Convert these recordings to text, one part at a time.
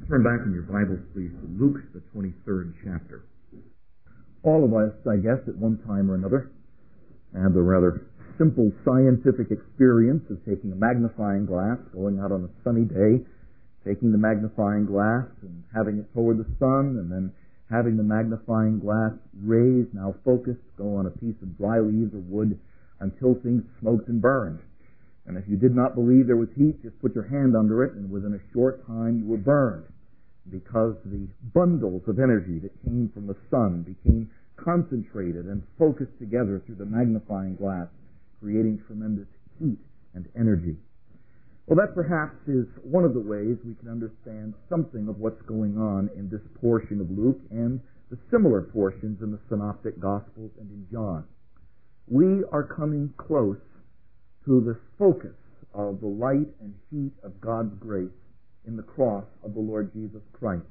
Turn back in your Bibles, please, to Luke, the 23rd chapter. All of us, I guess, at one time or another, had the rather simple scientific experience of taking a magnifying glass, going out on a sunny day, taking the magnifying glass and having it toward the sun, and then having the magnifying glass raised, now focused, go on a piece of dry leaves or wood until things smoked and burned. And if you did not believe there was heat, just put your hand under it, and within a short time you were burned, because the bundles of energy that came from the sun became concentrated and focused together through the magnifying glass, creating tremendous heat and energy. Well, that perhaps is one of the ways we can understand something of what's going on in this portion of Luke and the similar portions in the Synoptic Gospels and in John. We are coming close to the focus of the light and heat of God's grace in the cross of the Lord Jesus Christ.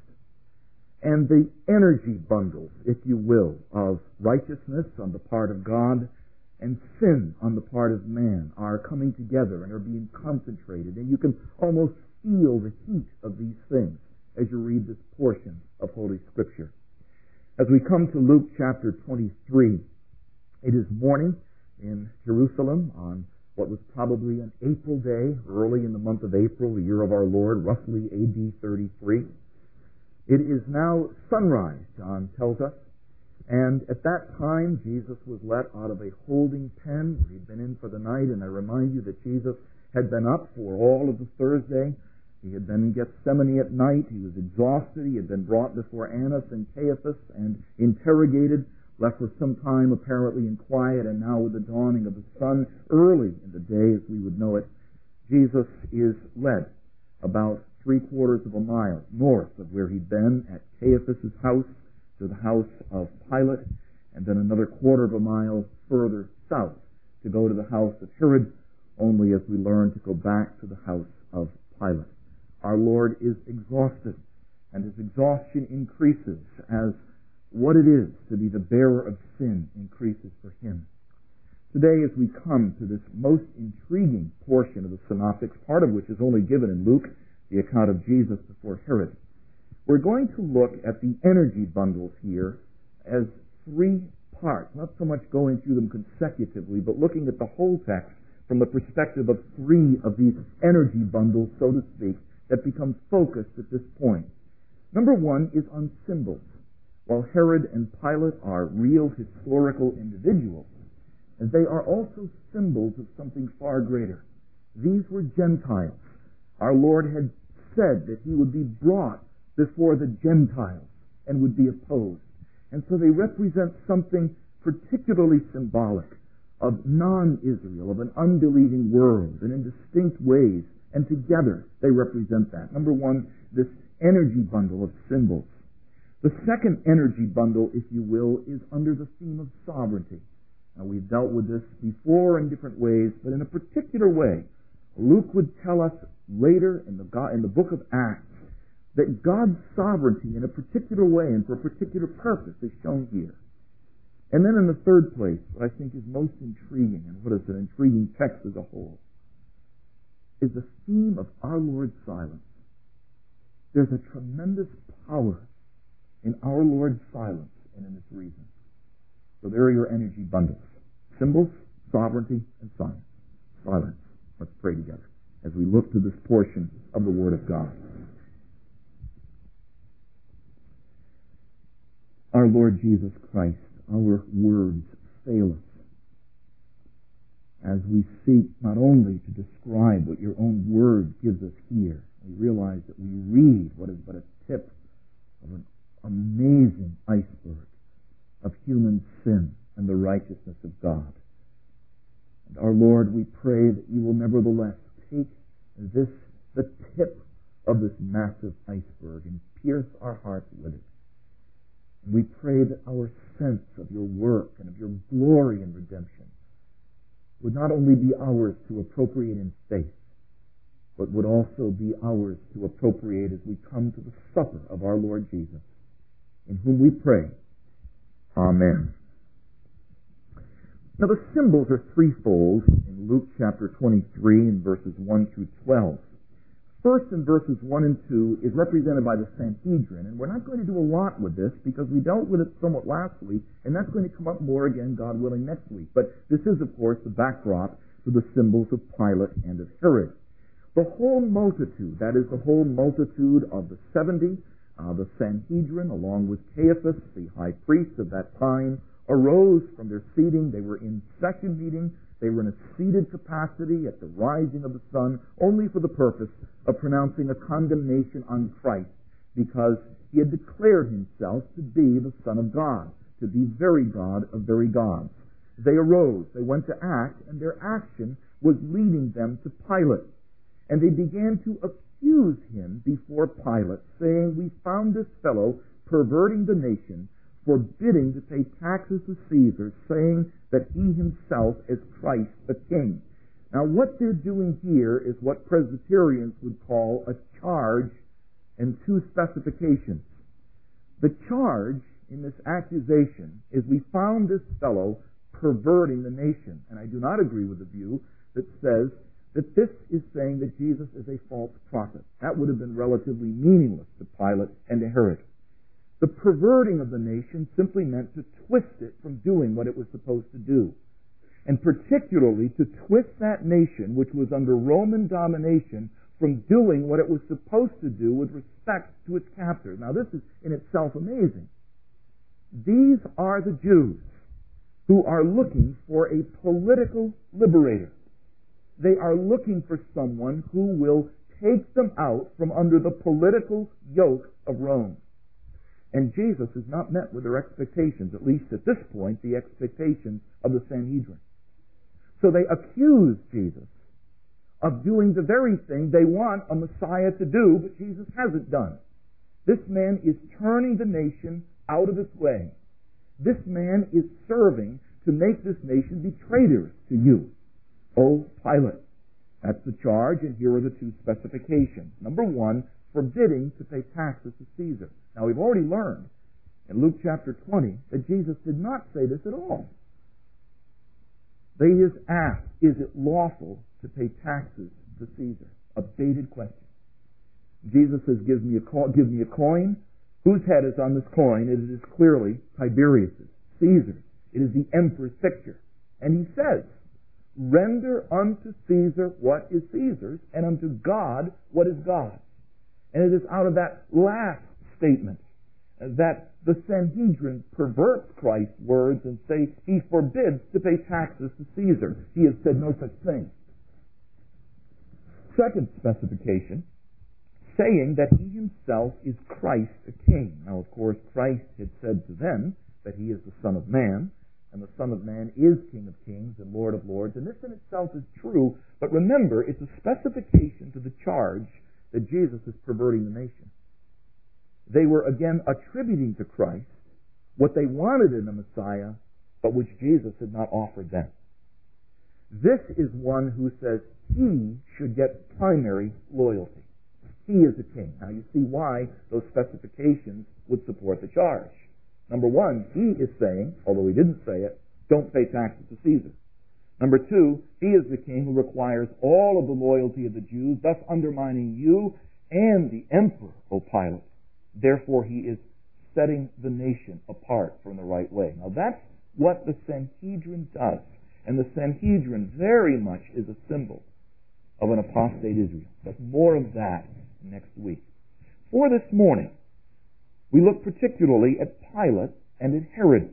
And the energy bundles, if you will, of righteousness on the part of God and sin on the part of man are coming together and are being concentrated. And you can almost feel the heat of these things as you read this portion of Holy Scripture. As we come to Luke chapter 23, it is morning in Jerusalem on what was probably an April day, early in the month of April, the year of our Lord, roughly AD 33. It is now sunrise, John tells us, and at that time Jesus was let out of a holding pen where he'd been in for the night, and I remind you that Jesus had been up for all of the Thursday. He had been in Gethsemane at night. He was exhausted. He had been brought before Annas and Caiaphas and interrogated, left for some time apparently in quiet, and now with the dawning of the sun early in the day as we would know it, Jesus is led about 3/4 of a mile north of where he'd been at Caiaphas' house to the house of Pilate, and then another 1/4 of a mile further south to go to the house of Herod, only as we learn to go back to the house of Pilate. Our Lord is exhausted, and his exhaustion increases as what it is to be the bearer of sin increases for him. Today, as we come to this most intriguing portion of the Synoptics, part of which is only given in Luke, the account of Jesus before Herod, we're going to look at the energy bundles here as 3 parts, not so much going through them consecutively, but looking at the whole text from the perspective of 3 of these energy bundles, so to speak, that become focused at this point. Number 1 is on symbols. While Herod and Pilate are real historical individuals, and they are also symbols of something far greater. These were Gentiles. Our Lord had said that he would be brought before the Gentiles and would be opposed. And so they represent something particularly symbolic of non-Israel, of an unbelieving world, and in distinct ways, and together they represent that. Number 1, this energy bundle of symbols. The second energy bundle, if you will, is under the theme of sovereignty. Now, we've dealt with this before in different ways, but in a particular way, Luke would tell us later in the book of Acts that God's sovereignty in a particular way and for a particular purpose is shown here. And then in the third place, what I think is most intriguing, and what is an intriguing text as a whole, is the theme of our Lord's silence. There's a tremendous power in our Lord's silence and in His reason. So there are your energy bundles. Symbols, sovereignty, and science. Silence. Let's pray together as we look to this portion of the Word of God. Our Lord Jesus Christ, our words fail us as we seek not only to describe what your own Word gives us here. We realize that we read what is but a tip of an amazing iceberg of human sin and the righteousness of God. And our Lord, we pray that you will nevertheless take the tip of this massive iceberg and pierce our hearts with it. And we pray that our sense of your work and of your glory and redemption would not only be ours to appropriate in faith, but would also be ours to appropriate as we come to the supper of our Lord Jesus, in whom we pray. Amen. Now the symbols are threefold in Luke chapter 23 and verses 1 through 12. First, in verses 1 and 2, is represented by the Sanhedrin, and we're not going to do a lot with this because we dealt with it somewhat last week, and that's going to come up more again, God willing, next week. But this is, of course, the backdrop to the symbols of Pilate and of Herod. The whole multitude, that is the whole multitude of the 70, the Sanhedrin, along with Caiaphas, the high priest of that time, arose from their seating. They were in session meeting. They were in a seated capacity at the rising of the sun, only for the purpose of pronouncing a condemnation on Christ, because he had declared himself to be the Son of God, to be very God of very gods. They arose, they went to act, and their action was leading them to Pilate. And they began to accuse him before Pilate, saying, "We found this fellow perverting the nation, forbidding to pay taxes to Caesar, saying that he himself is Christ the King." Now what they're doing here is what Presbyterians would call a charge and two specifications. The charge in this accusation is, we found this fellow perverting the nation. And I do not agree with the view that says that this is saying that Jesus is a false prophet. That would have been relatively meaningless to Pilate and to Herod. The perverting of the nation simply meant to twist it from doing what it was supposed to do. And particularly to twist that nation, which was under Roman domination, from doing what it was supposed to do with respect to its captors. Now this is in itself amazing. These are the Jews who are looking for a political liberator. They are looking for someone who will take them out from under the political yoke of Rome. And Jesus has not met with their expectations, at least at this point, the expectations of the Sanhedrin. So they accuse Jesus of doing the very thing they want a Messiah to do, but Jesus hasn't done. This man is turning the nation out of its way. This man is serving to make this nation be traitors to you, O Pilate. That's the charge, and here are the two specifications. Number one, forbidding to pay taxes to Caesar. Now we've already learned in Luke chapter 20 that Jesus did not say this at all. They is asked, is it lawful to pay taxes to Caesar? A baited question. Jesus says, give me a coin. Whose head is on this coin? It is clearly Tiberius's, Caesar's. It is the emperor's picture. And he says, render unto Caesar what is Caesar's, and unto God what is God's. And it is out of that last statement that the Sanhedrin perverts Christ's words and say he forbids to pay taxes to Caesar. He has said no such thing. Second specification, saying that he himself is Christ the King. Now, of course, Christ had said to them that he is the Son of Man, and the Son of Man is King of Kings and Lord of Lords, and this in itself is true, but remember, it's a specification to the charge that Jesus is perverting the nation. They were again attributing to Christ what they wanted in the Messiah, but which Jesus had not offered them. This is one who says he should get primary loyalty. He is a king. Now you see why those specifications would support the charge. Number one, he is saying, although he didn't say it, don't pay taxes to Caesar. Number two, he is the king who requires all of the loyalty of the Jews, thus undermining you and the emperor, O Pilate. Therefore, he is setting the nation apart from the right way. Now, that's what the Sanhedrin does. And the Sanhedrin very much is a symbol of an apostate Israel. But more of that next week. For this morning, we look particularly at Pilate and at Herod.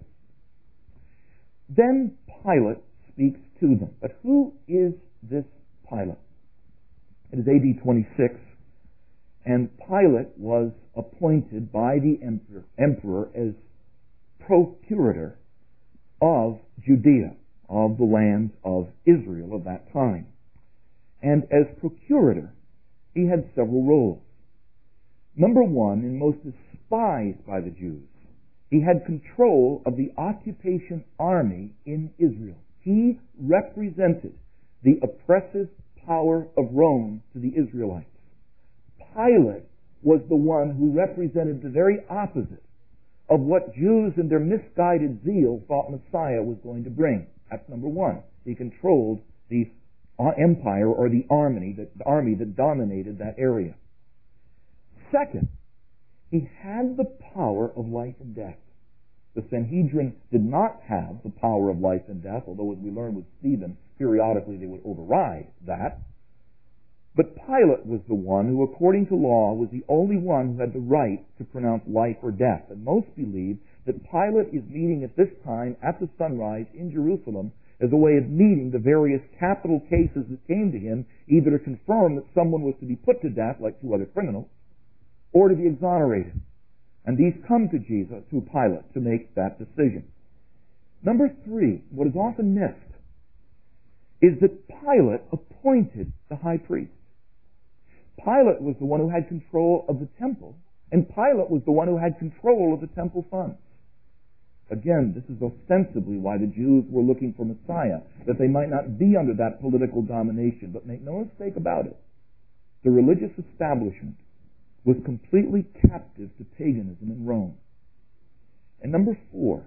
Then Pilate speaks to them. But who is this Pilate? It is AD 26, and Pilate was appointed by the emperor as procurator of Judea, of the land of Israel of that time. And as procurator, he had several roles. Number one, and most despised by the Jews, he had control of the occupation army in Israel. He represented the oppressive power of Rome to the Israelites. Pilate was the one who represented the very opposite of what Jews in their misguided zeal thought Messiah was going to bring. That's number one. He controlled the empire or the army that dominated that area. Second, he had the power of life and death. The Sanhedrin did not have the power of life and death, although as we learned with Stephen, periodically they would override that. But Pilate was the one who, according to law, was the only one who had the right to pronounce life or death. And most believe that Pilate is meeting at this time, at the sunrise, in Jerusalem, as a way of meeting the various capital cases that came to him, either to confirm that someone was to be put to death, like two other criminals, or to be exonerated. And these come to Jesus, to Pilate, to make that decision. Number three, what is often missed, is that Pilate appointed the high priest. Pilate was the one who had control of the temple, and Pilate was the one who had control of the temple funds. Again, this is ostensibly why the Jews were looking for Messiah, that they might not be under that political domination. But make no mistake about it, the religious establishment was completely captive to paganism in Rome. And number four,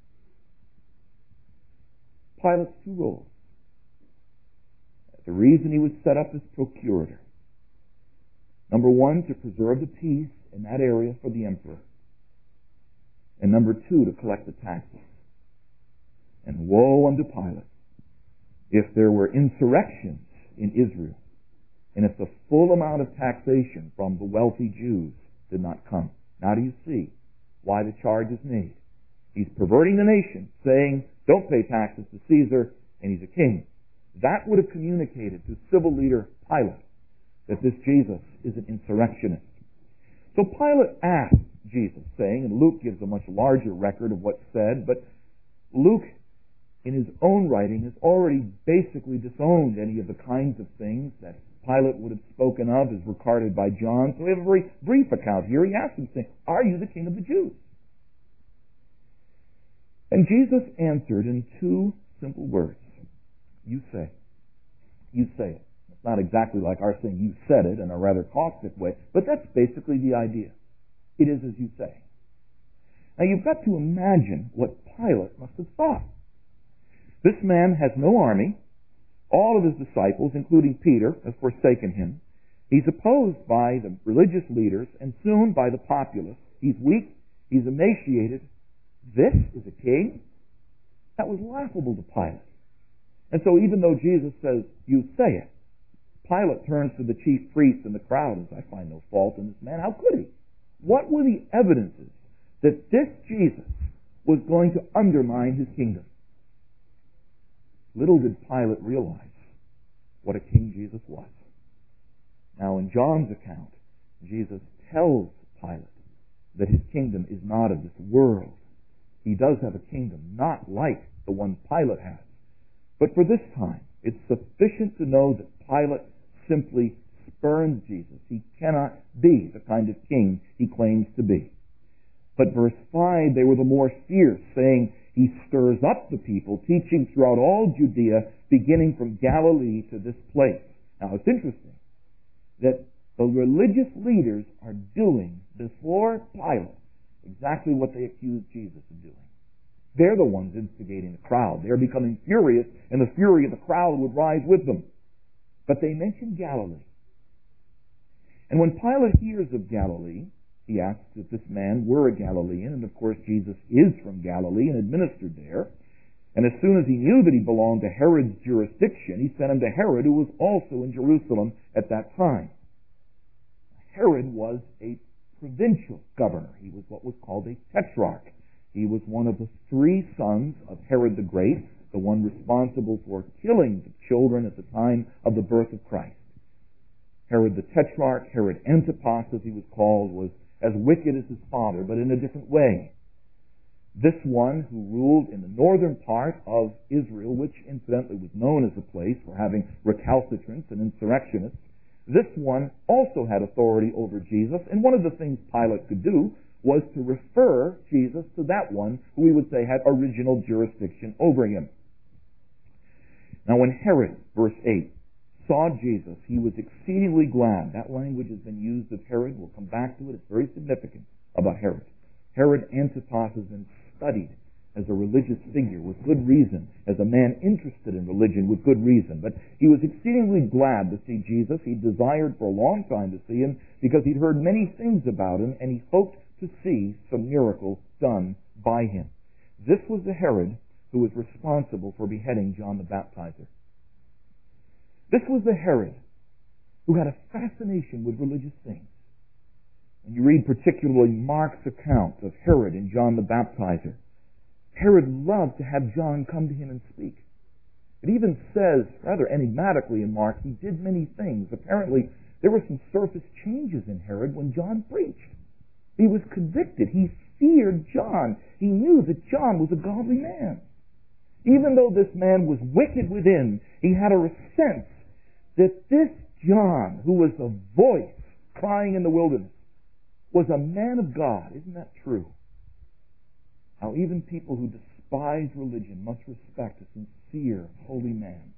Pilate's two roles. The reason he was set up as procurator. Number one, to preserve the peace in that area for the emperor. And number two, to collect the taxes. And woe unto Pilate if there were insurrections in Israel, and if the full amount of taxation from the wealthy Jews did not come. Now do you see why the charge is made? He's perverting the nation, saying, don't pay taxes to Caesar, and he's a king. That would have communicated to civil leader Pilate that this Jesus is an insurrectionist. So Pilate asked Jesus, saying, and Luke gives a much larger record of what's said, but Luke, in his own writing, has already basically disowned any of the kinds of things that Pilate would have spoken of as recorded by John. So we have a very brief account here. He asked him, saying, are you the king of the Jews? And Jesus answered in two simple words. You say. You say it. It's not exactly like our saying you said it in a rather caustic way, but that's basically the idea. It is as you say. Now you've got to imagine what Pilate must have thought. This man has no army. All of his disciples, including Peter, have forsaken him. He's opposed by the religious leaders and soon by the populace. He's weak. He's emaciated. This is a king? That was laughable to Pilate. And so even though Jesus says, you say it, Pilate turns to the chief priests and the crowd and says, I find no fault in this man. How could he? What were the evidences that this Jesus was going to undermine his kingdom? Little did Pilate realize what a king Jesus was. Now in John's account, Jesus tells Pilate that his kingdom is not of this world. He does have a kingdom not like the one Pilate has. But for this time, it's sufficient to know that Pilate simply spurns Jesus. He cannot be the kind of king he claims to be. But verse 5, they were the more fierce, saying, he stirs up the people, teaching throughout all Judea, beginning from Galilee to this place. Now it's interesting that the religious leaders are doing before Pilate exactly what they accused Jesus of doing. They're the ones instigating the crowd. They're becoming furious, and the fury of the crowd would rise with them. But they mention Galilee. And when Pilate hears of Galilee, he asks if this man were a Galilean, and of course Jesus is from Galilee and administered there. And as soon as he knew that he belonged to Herod's jurisdiction, he sent him to Herod, who was also in Jerusalem at that time. Herod was a provincial governor. He was what was called a tetrarch. He was one of the three sons of Herod the Great, the one responsible for killing the children at the time of the birth of Christ. Herod the Tetrarch, Herod Antipas as he was called, was as wicked as his father, but in a different way. This one who ruled in the northern part of Israel, which incidentally was known as a place for having recalcitrants and insurrectionists, this one also had authority over Jesus, and one of the things Pilate could do was to refer Jesus to that one who we would say had original jurisdiction over him. Now when Herod, verse 8, saw Jesus, he was exceedingly glad. That language has been used of Herod. We'll come back to it. It's very significant about Herod. Herod Antipas has been studied as a religious figure with good reason, as a man interested in religion with good reason. But he was exceedingly glad to see Jesus. He desired for a long time to see him because he'd heard many things about him, and he hoped to see some miracle done by him. This was the Herod who was responsible for beheading John the Baptizer. This was the Herod who had a fascination with religious things. And you read particularly Mark's account of Herod and John the Baptizer. Herod loved to have John come to him and speak. It even says, rather enigmatically in Mark, he did many things. Apparently, there were some surface changes in Herod when John preached. He was convicted. He feared John. He knew that John was a godly man. Even though this man was wicked within, he had a sense that this John, who was a voice crying in the wilderness, was a man of God. Isn't that true? How even people who despise religion must respect a sincere, holy man.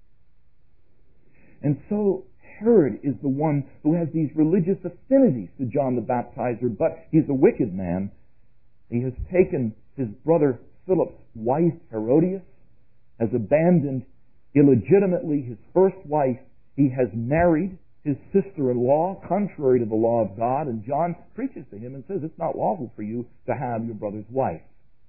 And so Herod is the one who has these religious affinities to John the Baptizer, but he's a wicked man. He has taken his brother Philip's wife, Herodias, has abandoned illegitimately his first wife. He has married his sister-in-law, contrary to the law of God, and John preaches to him and says, it's not lawful for you to have your brother's wife.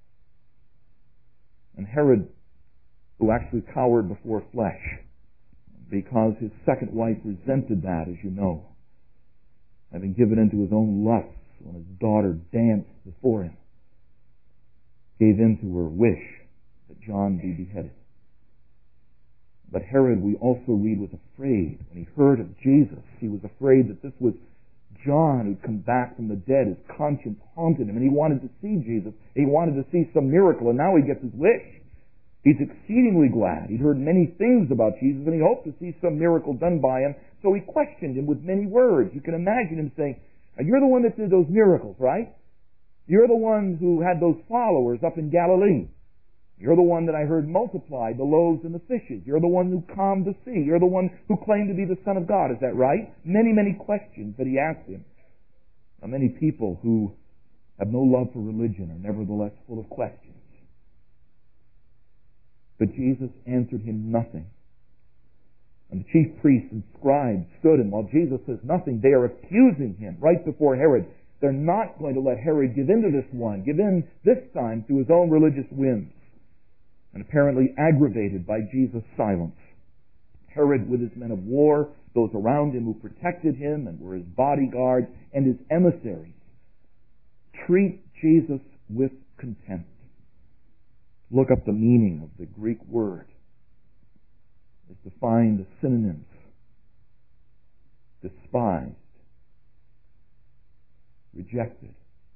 And Herod, who actually cowered before flesh, because his second wife resented that, as you know, having given into his own lusts when his daughter danced before him, gave in to her wish that John be beheaded. But Herod, we also read, was afraid. When he heard of Jesus, he was afraid that this was John who'd come back from the dead. His conscience haunted him, and he wanted to see Jesus. He wanted to see some miracle, and now he gets his wish. He's exceedingly glad. He'd heard many things about Jesus, and he hoped to see some miracle done by him, so he questioned him with many words. You can imagine him saying, you're the one that did those miracles, right? You're the one who had those followers up in Galilee. You're the one that I heard multiply the loaves and the fishes. You're the one who calmed the sea. You're the one who claimed to be the Son of God. Is that right? Many, many questions that he asked him. Now, many people who have no love for religion are nevertheless full of questions. But Jesus answered him nothing. And the chief priests and scribes stood, and while Jesus says nothing, they are accusing him right before Herod. They're not going to let Herod give in to this one, give in this time to his own religious whims. And apparently aggravated by Jesus' silence, Herod, with his men of war, those around him who protected him and were his bodyguards and his emissaries, treat Jesus with contempt. Look up the meaning of the Greek word. It's to find the synonyms. Despised, rejected.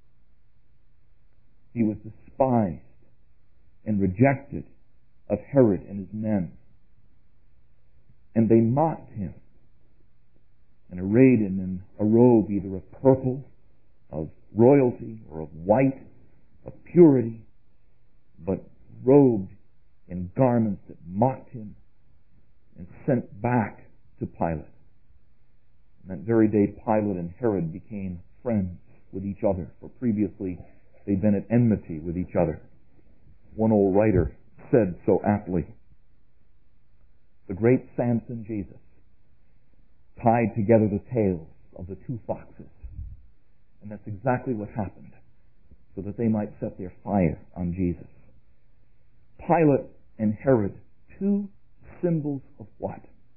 He was despised and rejected of Herod and his men. And they mocked him and arrayed him in a robe either of purple, of royalty, or of white, of purity, but robed in garments that mocked him and sent back to Pilate. And that very day, Pilate and Herod became friends with each other, for previously they'd been at enmity with each other. One old writer said so aptly, the great Samson Jesus tied together the tails of the two foxes. And that's exactly what happened, so that they might set their fire on Jesus. Pilate and Herod, two symbols of what?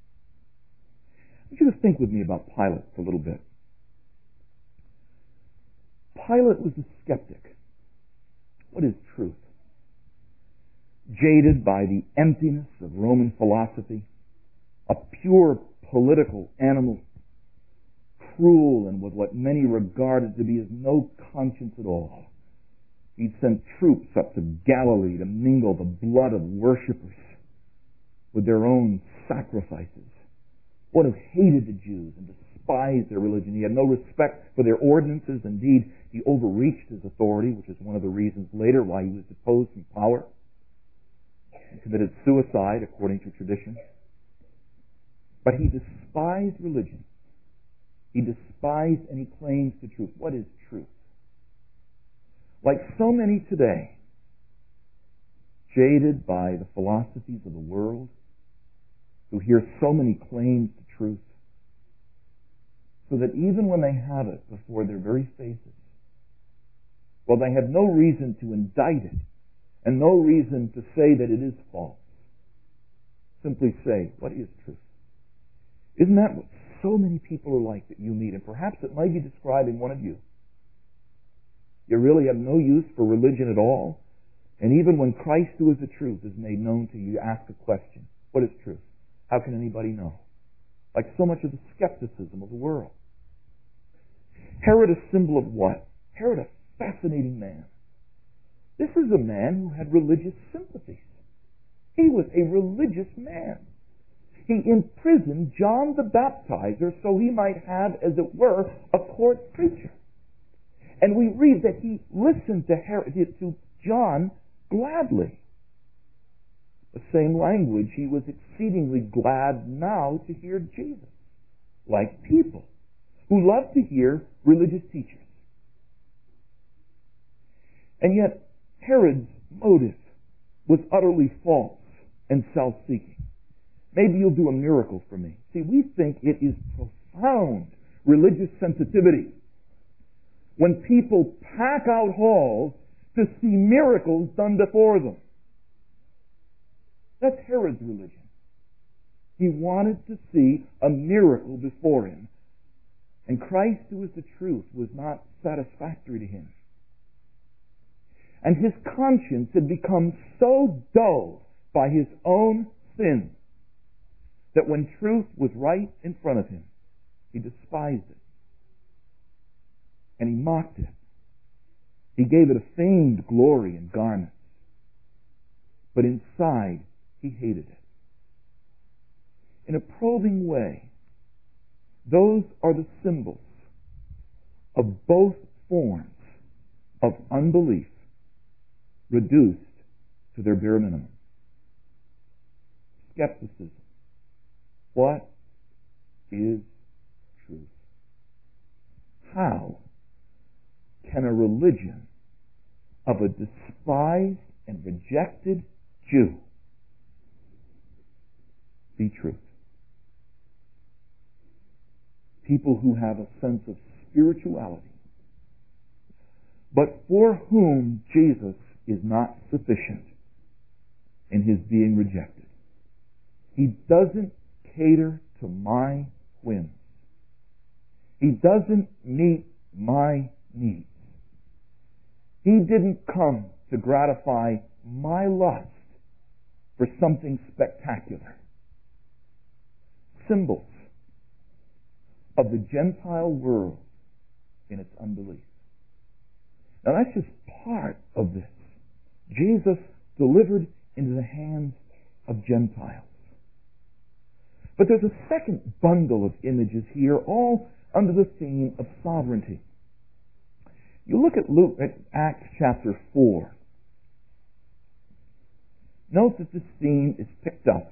I want you to think with me about Pilate for a little bit. Pilate was a skeptic. What is truth? Jaded by the emptiness of Roman philosophy, a pure political animal, cruel and with what many regarded to be as no conscience at all. He'd sent troops up to Galilee to mingle the blood of worshippers with their own sacrifices. One who hated the Jews and despised their religion. He had no respect for their ordinances. Indeed, he overreached his authority, which is one of the reasons later why he was deposed from power. He committed suicide, according to tradition. But he despised religion. He despised any claims to truth. What is truth? Like so many today, jaded by the philosophies of the world, who hear so many claims to truth, so that even when they have it before their very faces, well, they have no reason to indict it and no reason to say that it is false. Simply say, what is truth? Isn't that what so many people are like that you meet? And perhaps it might be describing one of you. You really have no use for religion at all. And even when Christ, who is the truth, is made known to you, you ask a question. What is truth? How can anybody know? Like so much of the skepticism of the world. Herod, a symbol of what? Herod, a fascinating man. This is a man who had religious sympathies. He was a religious man. He imprisoned John the Baptizer so he might have, as it were, a court preacher. And we read that he listened to John gladly. The same language, he was exceedingly glad now to hear Jesus, like people who love to hear religious teachers. And yet, Herod's motive was utterly false and self-seeking. Maybe you'll do a miracle for me. See, we think it is profound religious sensitivity when people pack out halls to see miracles done before them. That's Herod's religion. He wanted to see a miracle before him. And Christ, who is the truth, was not satisfactory to him. And his conscience had become so dulled by his own sin that when truth was right in front of him, he despised it. And he mocked it. He gave it a feigned glory and garments. But inside, he hated it. In a probing way, those are the symbols of both forms of unbelief reduced to their bare minimum. Skepticism. What is truth? How can a religion of a despised and rejected Jew be truth? People who have a sense of spirituality, but for whom Jesus is not sufficient in his being rejected. He doesn't cater to my whims. He doesn't meet my needs. He didn't come to gratify my lust for something spectacular. Symbols of the Gentile world in its unbelief. Now that's just part of this. Jesus delivered into the hands of Gentiles. But there's a second bundle of images here, all under the theme of sovereignty. You look at Acts chapter 4. Note that this theme is picked up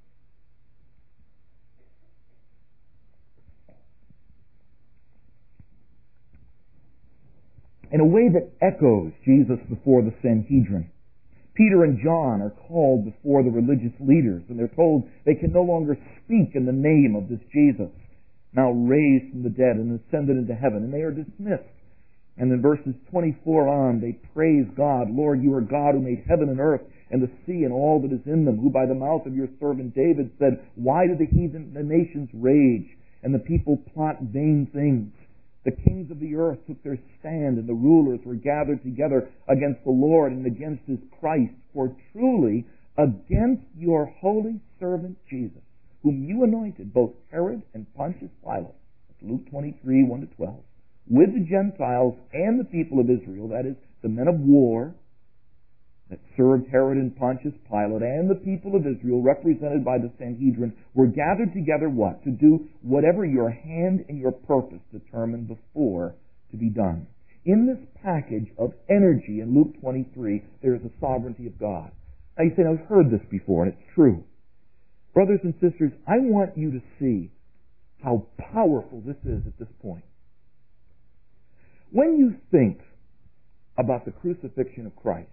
in a way that echoes Jesus before the Sanhedrin. Peter and John are called before the religious leaders, and they're told they can no longer speak in the name of this Jesus, now raised from the dead and ascended into heaven, and they are dismissed. And in verses 24 on, they praise God. Lord, you are God who made heaven and earth and the sea and all that is in them, who by the mouth of your servant David said, why do the heathen, the nations rage, and the people plot vain things? The kings of the earth took their stand, and the rulers were gathered together against the Lord and against his Christ. For truly, against your holy servant Jesus, whom you anointed, both Herod and Pontius Pilate, that's Luke 23, 1-12, with the Gentiles and the people of Israel, that is, the men of war that served Herod and Pontius Pilate, and the people of Israel, represented by the Sanhedrin, were gathered together what? To do whatever your hand and your purpose determined before to be done. In this package of energy in Luke 23, there is the sovereignty of God. Now you say, I've heard this before, and it's true. Brothers and sisters, I want you to see how powerful this is at this point. When you think about the crucifixion of Christ,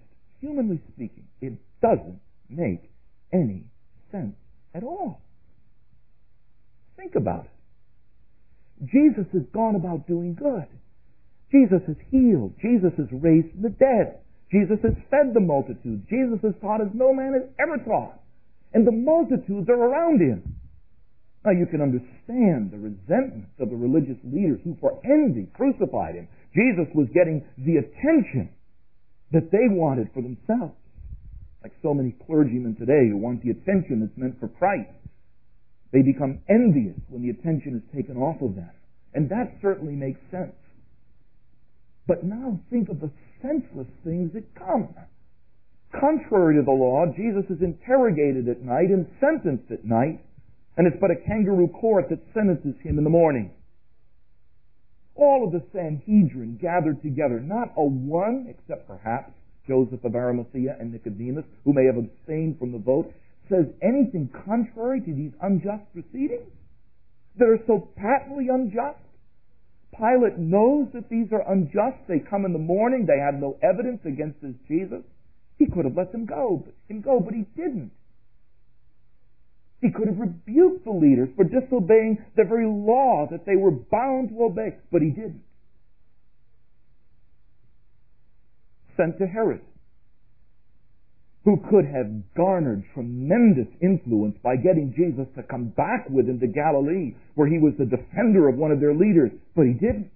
humanly speaking, it doesn't make any sense at all. Think about it. Jesus has gone about doing good. Jesus has healed. Jesus has raised the dead. Jesus has fed the multitudes. Jesus has taught as no man has ever taught. And the multitudes are around him. Now you can understand the resentment of the religious leaders who for envy crucified him. Jesus was getting the attention that they wanted for themselves. Like so many clergymen today who want the attention that's meant for Christ. They become envious when the attention is taken off of them. And that certainly makes sense. But now think of the senseless things that come. Contrary to the law, Jesus is interrogated at night and sentenced at night, and it's but a kangaroo court that sentences him in the morning. All of the Sanhedrin gathered together, not a one, except perhaps Joseph of Arimathea and Nicodemus, who may have abstained from the vote, says anything contrary to these unjust proceedings that are so patently unjust. Pilate knows that these are unjust. They come in the morning. They have no evidence against this Jesus. He could have let them go, but he didn't. He could have rebuked the leaders for disobeying the very law that they were bound to obey, but he didn't. Sent to Herod, who could have garnered tremendous influence by getting Jesus to come back with him to Galilee, where he was the defender of one of their leaders, but he didn't.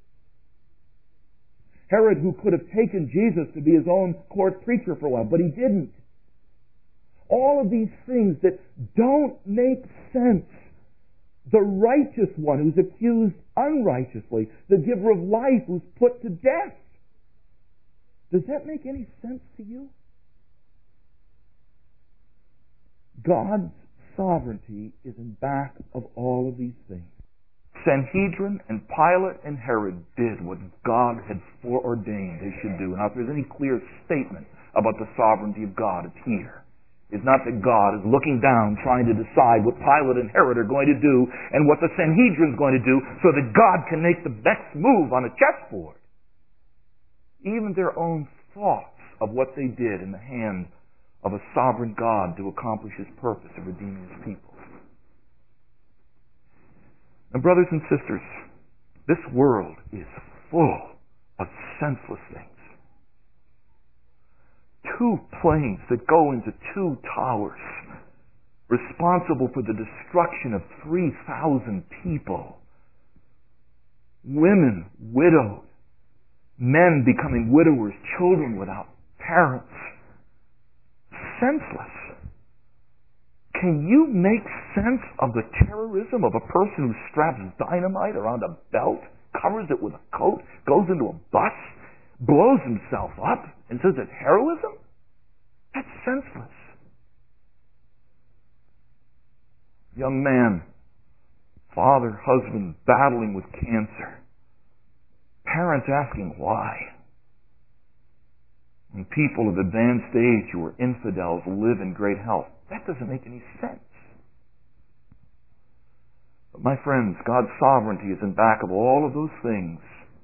Herod, who could have taken Jesus to be his own court preacher for a while, but he didn't. All of these things that don't make sense. The righteous one who's accused unrighteously, the giver of life who's put to death. Does that make any sense to you? God's sovereignty is in back of all of these things. Sanhedrin and Pilate and Herod did what God had foreordained they should do. Now, if there's any clear statement about the sovereignty of God, it's here. It's not that God is looking down trying to decide what Pilate and Herod are going to do and what the Sanhedrin is going to do so that God can make the next move on a chessboard. Even their own thoughts of what they did in the hand of a sovereign God to accomplish his purpose of redeeming his people. And brothers and sisters, this world is full of senseless things. 2 planes that go into 2 towers, responsible for the destruction of 3,000 people. Women widowed. Men becoming widowers, children without parents. Senseless. Can you make sense of the terrorism of a person who straps dynamite around a belt, covers it with a coat, goes into a bus, blows himself up, and says it's heroism? That's senseless. Young man, father, husband, battling with cancer. Parents asking why. And people of advanced age who are infidels live in great health. That doesn't make any sense. But my friends, God's sovereignty is in back of all of those things.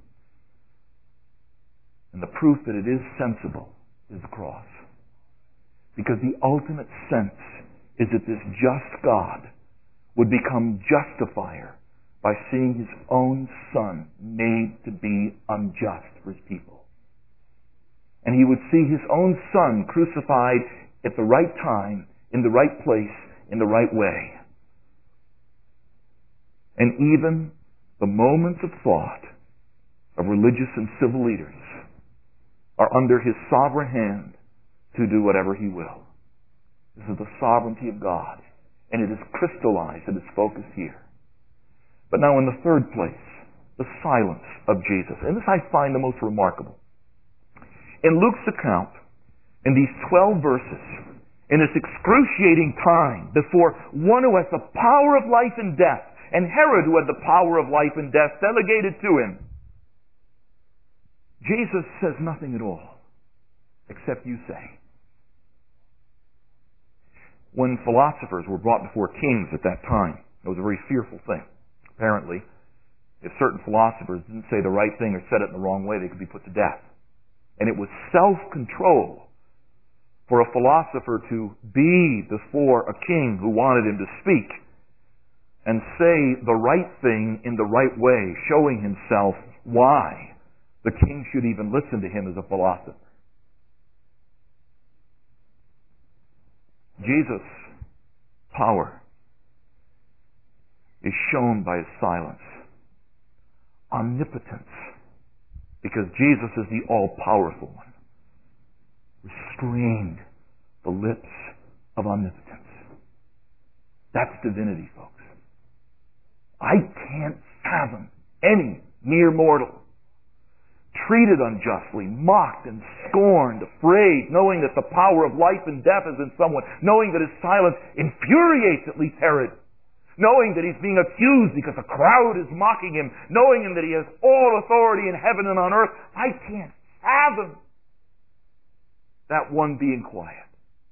And the proof that it is sensible is the cross. Because the ultimate sense is that this just God would become justifier by seeing his own Son made to be unjust for his people. And he would see his own Son crucified at the right time, in the right place, in the right way. And even the moments of thought of religious and civil leaders are under his sovereign hand to do whatever he will. This is the sovereignty of God, and it is crystallized and is focused here. But now in the third place, the silence of Jesus. And this I find the most remarkable. In Luke's account, in these 12 verses, in this excruciating time before one who has the power of life and death, and Herod who had the power of life and death delegated to him, Jesus says nothing at all, except you say. When philosophers were brought before kings at that time, it was a very fearful thing. Apparently, if certain philosophers didn't say the right thing or said it in the wrong way, they could be put to death. And it was self-control for a philosopher to be before a king who wanted him to speak and say the right thing in the right way, showing himself why the king should even listen to him as a philosopher. Jesus' power is shown by his silence. Omnipotence, because Jesus is the all-powerful one, restrained the lips of omnipotence. That's divinity, folks. I can't fathom any mere mortal treated unjustly, mocked and scorned, afraid, knowing that the power of life and death is in someone, knowing that his silence infuriates at least Herod, knowing that he's being accused because a crowd is mocking him, knowing that he has all authority in heaven and on earth. I can't fathom that one being quiet.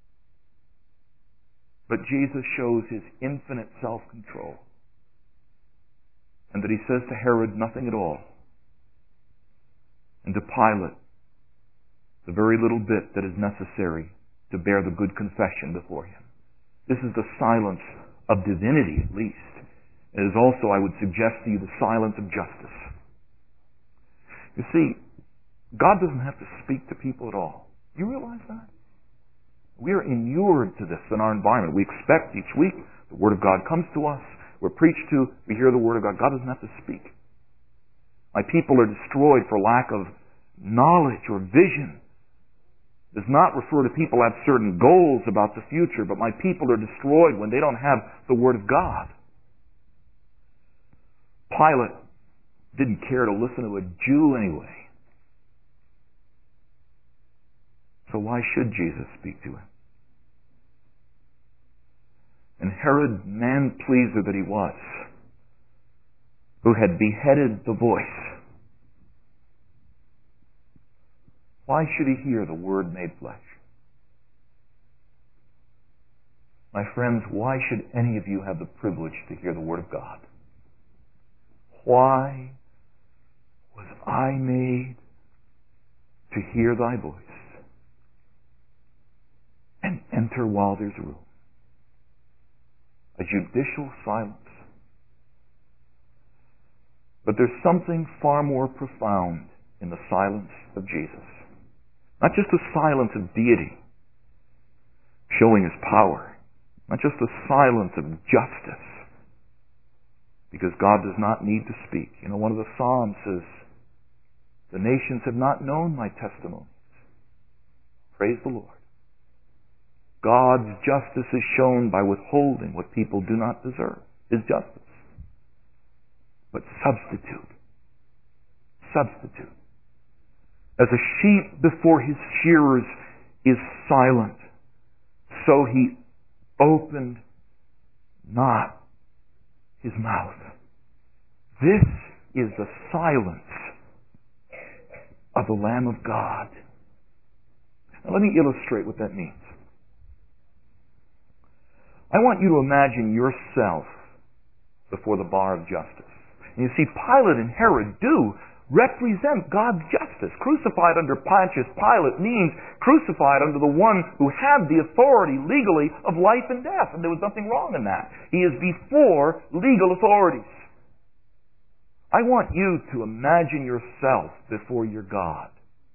But Jesus shows his infinite self-control, and that he says to Herod nothing at all, and to Pilate the very little bit that is necessary to bear the good confession before him. This is the silence of divinity, at least. It is also, I would suggest to you, the silence of justice. You see, God doesn't have to speak to people at all. Do you realize that? We are inured to this in our environment. We expect each week the Word of God comes to us, we're preached to, we hear the Word of God. God doesn't have to speak. My people are destroyed for lack of knowledge or vision. Does not refer to people who have certain goals about the future, but my people are destroyed when they don't have the Word of God. Pilate didn't care to listen to a Jew anyway. So why should Jesus speak to him? And Herod, man-pleaser that he was, who had beheaded the voice, why should he hear the Word made flesh? My friends, why should any of you have the privilege to hear the Word of God? Why was I made to hear thy voice and enter while there's room? A judicial silence. But there's something far more profound in the silence of Jesus. Not just the silence of deity, showing his power. Not just the silence of justice, because God does not need to speak. You know, one of the Psalms says, the nations have not known my testimonies. Praise the Lord. God's justice is shown by withholding what people do not deserve. His justice. But substitute. Substitute. As a sheep before his shearers is silent, so he opened not his mouth. This is the silence of the Lamb of God. Now let me illustrate what that means. I want you to imagine yourself before the bar of justice. And you see, Pilate and Herod do represent God's justice. Crucified under Pontius Pilate means crucified under the one who had the authority legally of life and death. And there was nothing wrong in that. He is before legal authorities. I want you to imagine yourself before your God,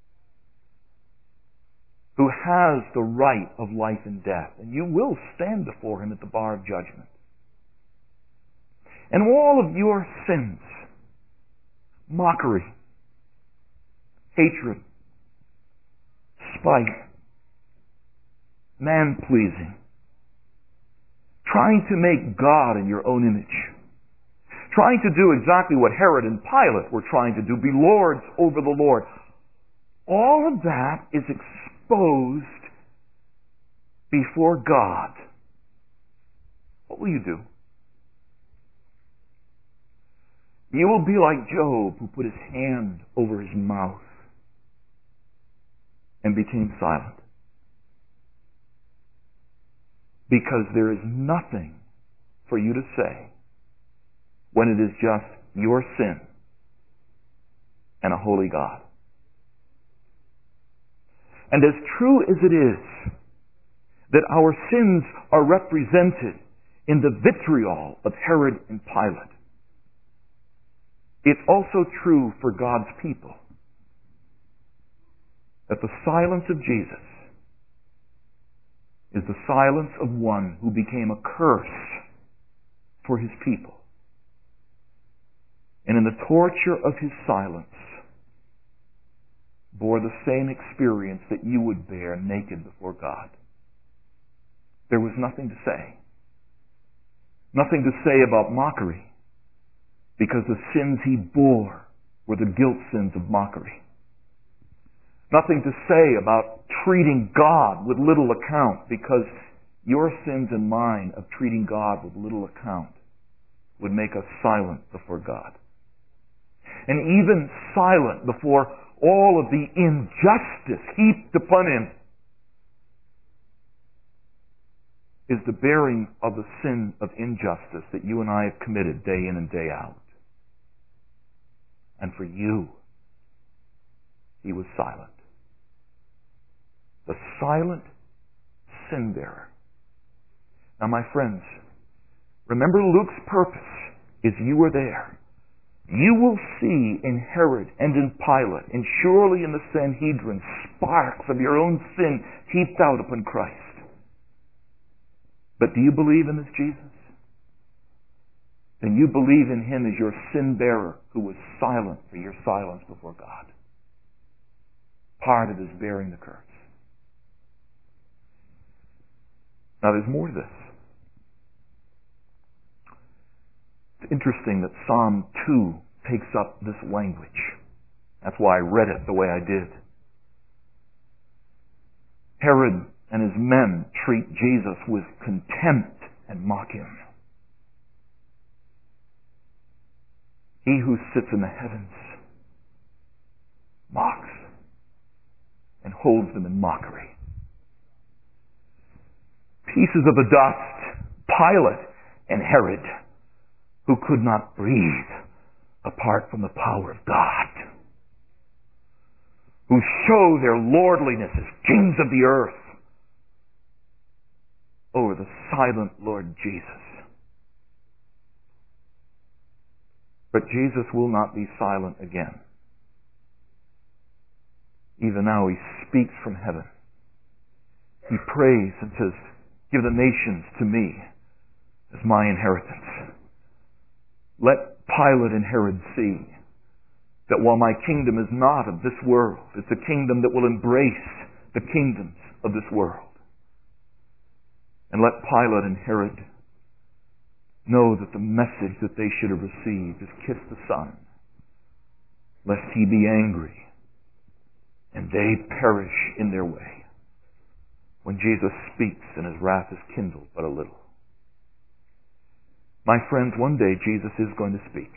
who has the right of life and death, and you will stand before him at the bar of judgment. And all of your sins, mockery, hatred, spite, man-pleasing, trying to make God in your own image, trying to do exactly what Herod and Pilate were trying to do, be lords over the Lord. All of that is exposed before God. What will you do? You will be like Job, who put his hand over his mouth and became silent. Because there is nothing for you to say when it is just your sin and a holy God. And as true as it is that our sins are represented in the vitriol of Herod and Pilate. It's also true for God's people that the silence of Jesus is the silence of one who became a curse for his people. And in the torture of his silence, bore the same experience that you would bear naked before God. There was nothing to say. Nothing to say about mockery, because the sins he bore were the guilt sins of mockery. Nothing to say about treating God with little account, because your sins and mine of treating God with little account would make us silent before God. And even silent before all of the injustice heaped upon him is the bearing of the sin of injustice that you and I have committed day in and day out. And for you, he was silent. The silent sin bearer. Now, my friends, remember Luke's purpose is you were there. You will see in Herod and in Pilate, and surely in the Sanhedrin, sparks of your own sin heaped out upon Christ. But do you believe in this Jesus? Then you believe in him as your sin bearer who was silent for your silence before God. Part of his bearing the curse. Now there's more to this. It's interesting that Psalm 2 takes up this language. That's why I read it the way I did. Herod and his men treat Jesus with contempt and mock him. He who sits in the heavens mocks and holds them in mockery. Pieces of the dust, Pilate and Herod, who could not breathe apart from the power of God, who show their lordliness as kings of the earth over the silent Lord Jesus. But Jesus will not be silent again. Even now he speaks from heaven. He prays and says, "Give the nations to me as my inheritance." Let Pilate and Herod see that while my kingdom is not of this world, it's a kingdom that will embrace the kingdoms of this world. And let Pilate and Herod know that the message that they should have received is kiss the Son, lest he be angry and they perish in their way, when Jesus speaks and his wrath is kindled but a little. My friends, one day Jesus is going to speak.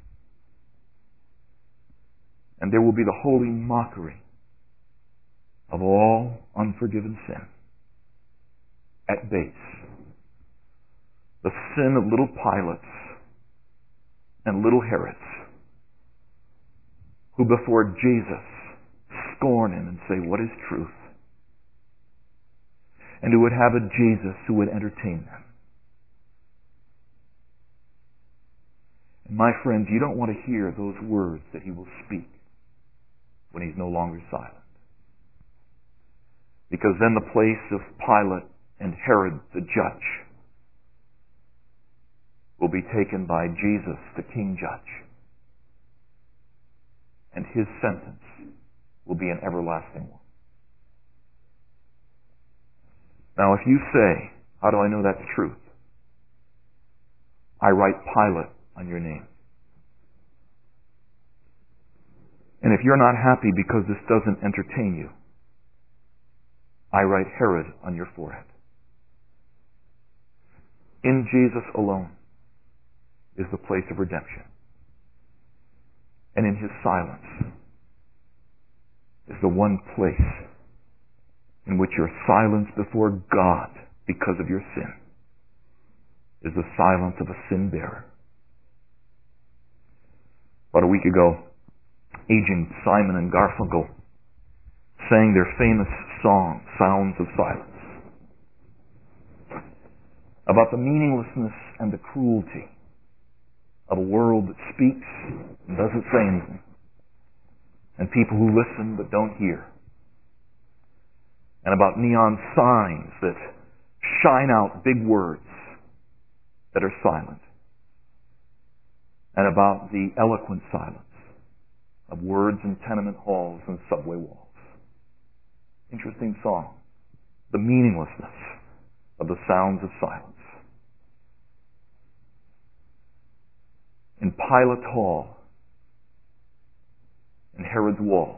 And there will be the holy mockery of all unforgiven sin at base. The sin of little Pilates and little Herods, who before Jesus scorn him and say, "What is truth?" And who would have a Jesus who would entertain them. And my friends, you don't want to hear those words that he will speak when he's no longer silent. Because then the place of Pilate and Herod the judge will be taken by Jesus the King Judge. And his sentence will be an everlasting one. Now if you say, "How do I know that's truth?" I write Pilate on your name. And if you're not happy because this doesn't entertain you, I write Herod on your forehead. In Jesus alone is the place of redemption. And in his silence is the one place in which your silence before God because of your sin is the silence of a sin bearer. About a week ago, aging Simon and Garfunkel sang their famous song, "Sounds of Silence." about the meaninglessness and the cruelty of a world that speaks and doesn't say anything, and people who listen but don't hear, and about neon signs that shine out big words that are silent, and about the eloquent silence of words in tenement halls and subway walls. Interesting song. The meaninglessness of the sounds of silence. In Pilate's hall, in Herod's walls,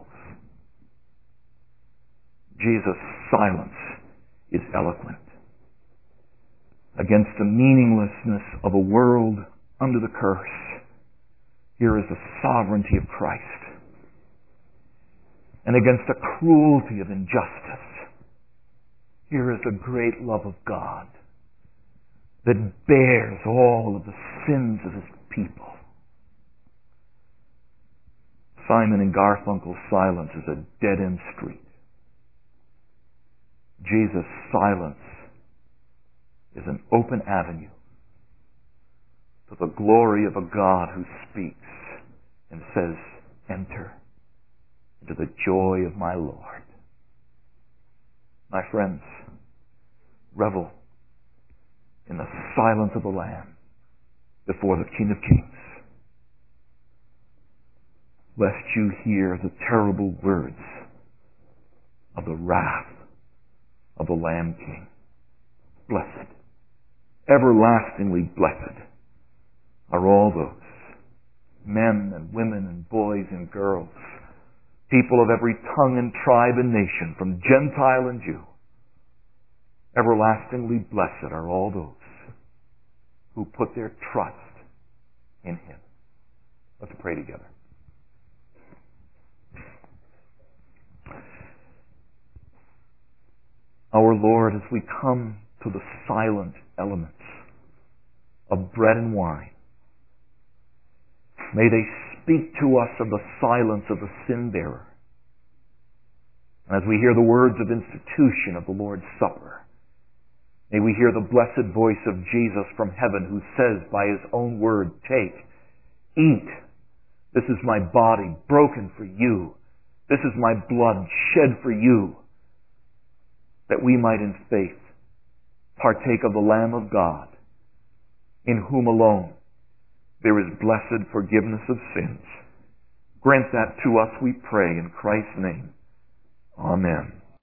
Jesus' silence is eloquent against the meaninglessness of a world under the curse. Here is the sovereignty of Christ. And against the cruelty of injustice, here is the great love of God that bears all of the sins of His people. Simon and Garfunkel's silence is a dead-end street. Jesus' silence is an open avenue to the glory of a God who speaks and says, "Enter into the joy of my Lord." My friends, revel in the silence of the Lamb before the King of Kings, lest you hear the terrible words of the wrath of the Lamb King. Blessed, everlastingly blessed, are all those men and women and boys and girls, people of every tongue and tribe and nation, from Gentile and Jew. Everlastingly blessed are all those who put their trust in Him. Let's pray together. Our Lord, as we come to the silent elements of bread and wine, may they speak to us of the silence of the sin-bearer. As we hear the words of institution of the Lord's Supper, may we hear the blessed voice of Jesus from heaven who says by His own word, "Take, eat. This is my body broken for you. This is my blood shed for you, that we might in faith partake of the Lamb of God, in whom alone there is blessed forgiveness of sins." Grant that to us, we pray, in Christ's name. Amen.